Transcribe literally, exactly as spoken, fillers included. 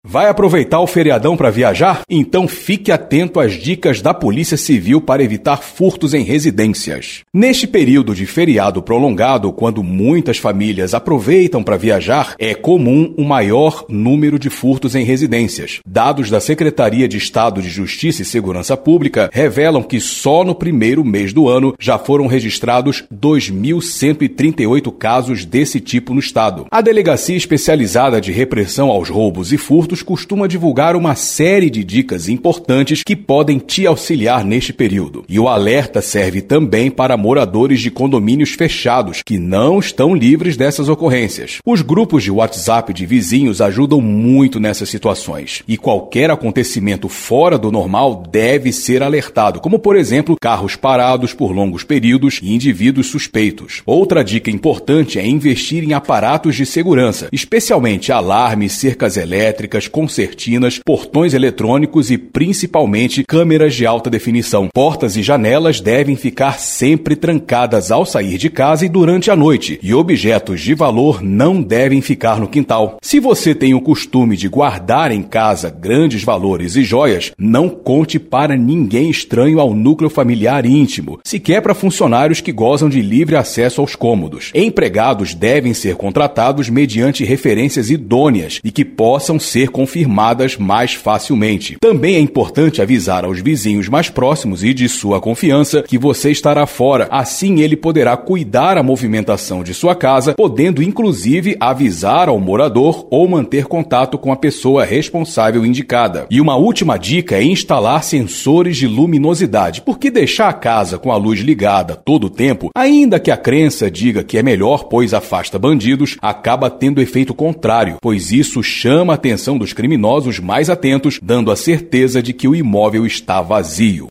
Vai aproveitar o feriadão para viajar? Então fique atento às dicas da Polícia Civil para evitar furtos em residências. Neste período de feriado prolongado, quando muitas famílias aproveitam para viajar, é comum o maior número de furtos em residências. Dados da Secretaria de Estado de Justiça e Segurança Pública revelam que só no primeiro mês do ano já foram registrados dois mil cento e trinta e oito casos desse tipo no estado. A Delegacia Especializada de Repressão aos Roubos e Furtos costuma divulgar uma série de dicas importantes que podem te auxiliar neste período. E o alerta serve também para moradores de condomínios fechados, que não estão livres dessas ocorrências. Os grupos de WhatsApp de vizinhos ajudam muito nessas situações. E qualquer acontecimento fora do normal deve ser alertado, como por exemplo, carros parados por longos períodos e indivíduos suspeitos. Outra dica importante é investir em aparatos de segurança, especialmente alarmes, cercas elétricas, concertinas, portões eletrônicos e principalmente câmeras de alta definição. Portas e janelas devem ficar sempre trancadas ao sair de casa e durante a noite, e objetos de valor não devem ficar no quintal. Se você tem o costume de guardar em casa grandes valores e joias, não conte para ninguém estranho ao núcleo familiar íntimo, sequer para funcionários que gozam de livre acesso aos cômodos. Empregados devem ser contratados mediante referências idôneas e que possam ser confirmadas mais facilmente. Também é importante avisar aos vizinhos mais próximos e de sua confiança que você estará fora. Assim ele poderá cuidar a movimentação de sua casa, podendo inclusive avisar ao morador ou manter contato com a pessoa responsável indicada. E uma última dica é instalar sensores de luminosidade, porque deixar a casa com a luz ligada todo o tempo, ainda que a crença diga que é melhor pois afasta bandidos, acaba tendo efeito contrário, pois isso chama a atenção dos criminosos mais atentos, dando a certeza de que o imóvel está vazio.